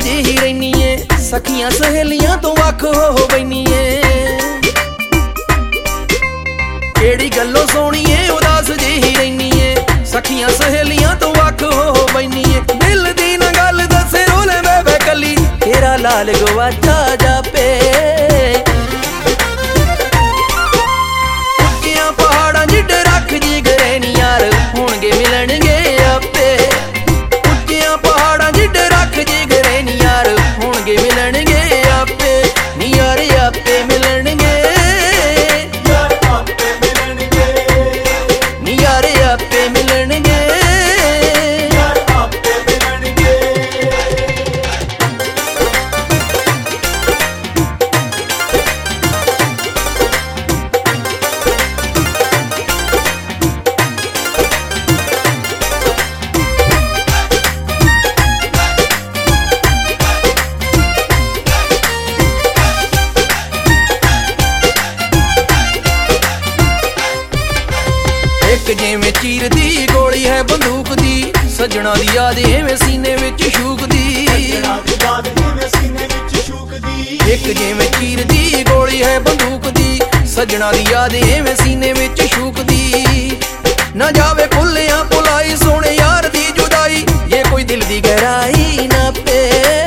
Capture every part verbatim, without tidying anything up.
ਜਿਹੀ ਰਹਿਨੀ ਏ, ਸਖੀਆਂ ਸਹੇਲੀਆਂ ਤੋਂ ਵੱਖ ਹੋ ਬੈਨੀ ਏ। ਕਿਹੜੀ ਗੱਲੋਂ ਸੋਹਣੀਏ ਉਦਾਸ ਜਿਹੀ ਰਹਿਨੀ ਏ, ਸਖੀਆਂ ਸਹੇਲੀਆਂ ਤੋਂ ਵੱਖ ਹੋ ਬੈਨੀ ਏ। ਦਿਲ ਦੀ ਨਾ ਗੱਲ ਦੱਸੇ ਰੋਲੇ ਵੇ ਵੇ ਕੱਲੀ, ਤੇਰਾ ਲਾਲ ਗਵਾਚਾ ਜਾਪੇ। ਉੱਚੀਆਂ ਪਹਾੜਾਂ ਜਿੱਡੇ ਰੱਖ ਜਿਗਰੇ ਨੀ ਯਾਰ, ਹੋਣਗੇ ਮਿਲਣਗੇ ਆਪੇ। ਉੱਚੀਆਂ ਪਹਾੜਾਂ ਜਿੱਡੇ ਰੱਖ ਜਿਗਰੇ ਨੀ ਯਾਰ, ਹੋਣਗੇ ਮਿਲਣਗੇ ਆਪੇ। ਨੀ ਯਾਰ ਆਪੇ ਮਿਲਣਗੇ, ਯਾਰ ਆਪੇ ਮਿਲਣਗੇ। ਨੀ ਯਾਰ ਆਪੇ ਮਿਲਣਗੇ, ਯਾਰ ਆਪੇ ਮਿਲਣਗੇ। ਇੱਕ ਜਿਵੇਂ ਚੀਰਦੀ ਗੋਲੀ ਹੈ ਬੰਦੂਕ ਦੀ, ਸੱਜਣਾ ਦੀ ਯਾਦ ਐਵੇਂ ਸੀਨੇ ਵਿੱਚ ਸ਼ੂਕਦੀ। ਇੱਕ ਜਿਵੇਂ ਚੀਰਦੀ ਗੋਲੀ ਹੈ ਬੰਦੂਕ ਦੀ, ਸੱਜਣਾ ਦੀ ਯਾਦ ਐਵੇਂ ਸੀਨੇ ਵਿੱਚ ਸ਼ੂਕਦੀ। ਨਾ ਜਾਵੇ ਭੁੱਲਿਆ ਭੁਲਾਈ ਸੋਹਣੇ ਯਾਰ ਦੀ ਜੁਦਾਈ, ਜੇ ਕੋਈ ਦਿਲ ਦੀ ਗਹਿਰਾਈ ਨਾ ਪੇ।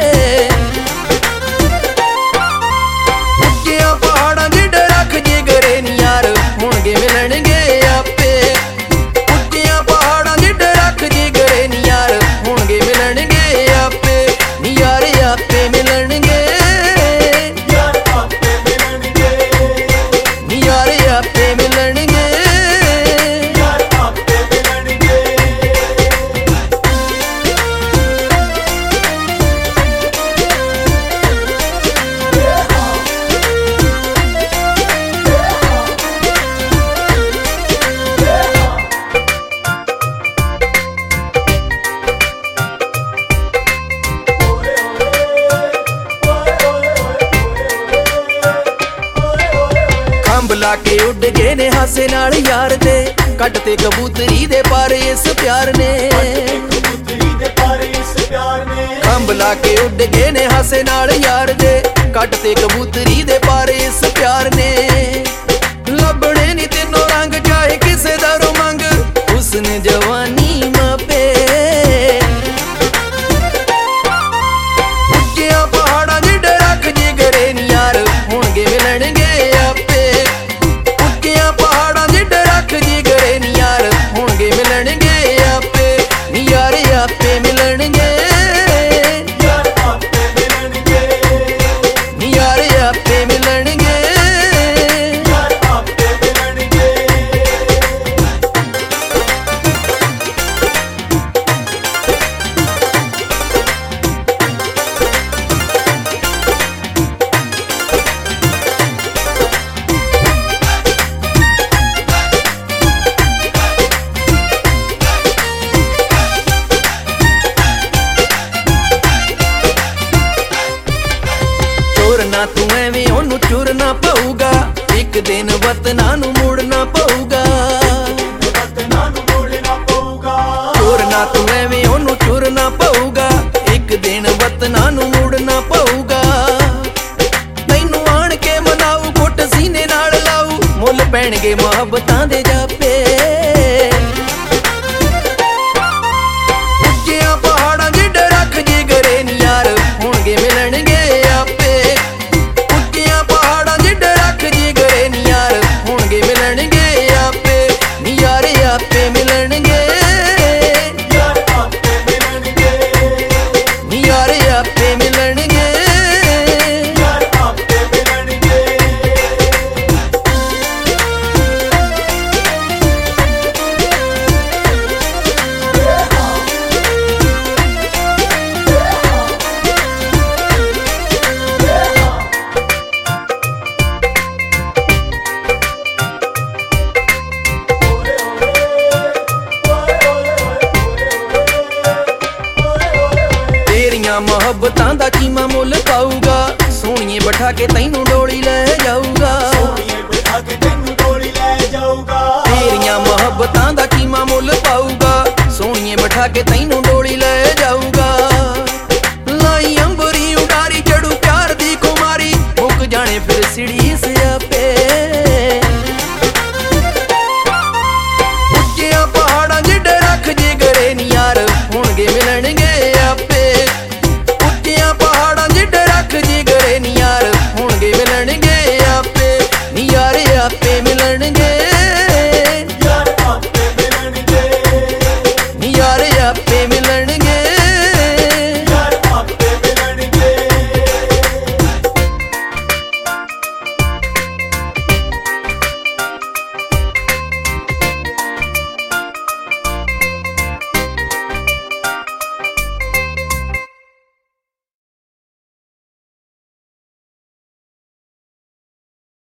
ਉੱਚੀਆਂ ਪਹਾੜਾਂ ਜਿੱਡੇ ਰੱਖ ਜਿਗਰੇ ਨੀ ਯਾਰ, ਹੋਣਗੇ ਮਿਲਣਗੇ ਆਪੇ। ਉੱਚੀਆਂ ਪਹਾੜਾਂ ਜਿੱਡੇ ਰੱਖ ਜਿਗਰੇ ਨੀ ਯਾਰ, ਹੋਣਗੇ ਮਿਲਣਗੇ ਆਪੇ। ਨੀ ਯਾਰ ਆਪੇ ਮਿਲਣਗੇ, ਯਾਰ ਆਪੇ ਮਿਲਣਗੇ। ਨੀ ਯਾਰ ਆਪੇ ਮਿਲਣਗੇ, ਯਾਰ ਆਪੇ ਮਿਲਣਗੇ। ਖੰਭ ਲਾ ਕੇ ਉੱਡ ਗਏ ਨੇ ਹਾਸੇ ਨਾਲ ਯਾਰ ਦੇ, ਕੱਟ ਤੇ ਕਬੂਤਰੀ ਦੇ ਪਰ ਇਸ ਪਿਆਰ ਨੇ। ਖੰਭ ਲਾ ਕੇ ਉੱਡ ਗਏ ਨੇ ਹਾਸੇ ਨਾਲ ਯਾਰ ਦੇ, ਕੱਟ ਤੇ ਕਬੂਤਰੀ ਦੇ ਪਰ ਇਸ ਪਿਆਰ ਨੇ। ਲੱਭਣੇ ਨੀ ਤੈਨੂੰ ਰੰਗ ਚਾਹੇ ਕਿਸੇ ਦਾ ਰੋਮੰਗ, ਹੁਸਨ ਜਵਾਨੀ ਮਾਪੇ। ਉੱਚੀਆਂ ਪਹਾੜਾਂ ਜਿੱਡੇ ਰੱਖ ਜਿਗਰੇ ਨੀ ਯਾਰ, ਹੋਣਗੇ ਮਿਲਣਗੇ ਆਪੇ। ਉੱਚੀਆਂ ਪਹਾੜਾਂ ਜਿੱਡੇ ਰੱਖ ਜਿਗਰੇ ਨੀ ਯਾਰ, ਹੋਣਗੇ ਮਿਲਣਗੇ ਆਪੇ। ਨੀ ਯਾਰ ਆਪੇ ਮਿਲਣਗੇ, ਯਾਰ ਆਪੇ ਮਿਲਣਗੇ। ਨੀ ਯਾਰ ਆਪੇ ਮਿਲਣਗੇ, ਯਾਰ ਆਪੇ ਮਿਲਣਗੇ। ਚੁਰਨਾ ਤੂੰ ਐਵੇਂ ਉਹਨੂੰ ਚੁਰਨਾ ਪਊਗਾ, ਇੱਕ ਦਿਨ ਵਤਨਾਂ ਨੂੰ ਮੁੜਨਾ ਪਊਗਾ। ਚੁਰਨਾ ਤੂੰ ਐਵੇਂ ਉਹਨੂੰ ਚੁਰਨਾ ਪਊਗਾ, ਇੱਕ ਦਿਨ ਵਤਨਾਂ ਨੂੰ ਮੁੜਨਾ ਪਊਗਾ। ਤੈਨੂੰ ਆਣ ਕੇ ਮਨਾਊ ਘੁੱਟ ਸੀਨੇ ਨਾਲ ਲਾਊ, ਮੁੱਲ ਪੈਣਗੇ ਮੁਹੱਬਤਾਂ ਦੇ ਜਾਪੇ। ਉੱਚੀਆਂ ਪਹਾੜਾਂ ਜਿੱਡੇ ਰੱਖ ਜਿਗਰੇ ਨੀ ਯਾਰ, ਹੋਣਗੇ ਮਿਲਣਗੇ ਆਪੇ। ਉੱਚੀਆਂ ਪਹਾੜਾਂ ਜਿੱਡੇ ਰੱਖ ਜਿਗਰੇ ਨੀ ਯਾਰ, ਹੋਣਗੇ ਮਿਲਣਗੇ ਆਪੇ। ਨੀ ਯਾਰ ਆਪੇ ਮਿਲਣਗੇ, ਯਾਰ ਆਪੇ ਮਿਲਣਗੇ। ਨੀ ਯਾਰ ਆਪੇ ਮਿਲਣਗੇ, ਯਾਰ ਆਪੇ ਮਿਲਣਗੇ। ਮੁਹੱਬਤਾਂ ਦਾ ਕੀਮਾ ਮੁੱਲ ਪਾਊਗਾ, ਸੋਹਣੀਏ ਬਿਠਾ ਕੇ ਤੈਨੂੰ ਡੋਲੀ ਲੈ ਜਾਊਗਾ। ਤੇਰੀਆਂ ਮੁਹੱਬਤਾਂ ਦਾ ਕੀਮਾ ਮੁੱਲ ਪਾਊਗਾ, ਸੋਹਣੀਏ ਬਿਠਾ ਕੇ ਤੈਨੂੰ ਡੋਲੀ ਲੈ ਜਾਊਗਾ। ਲਾਈ ਅੰਬਰੀ ਆਪੇ।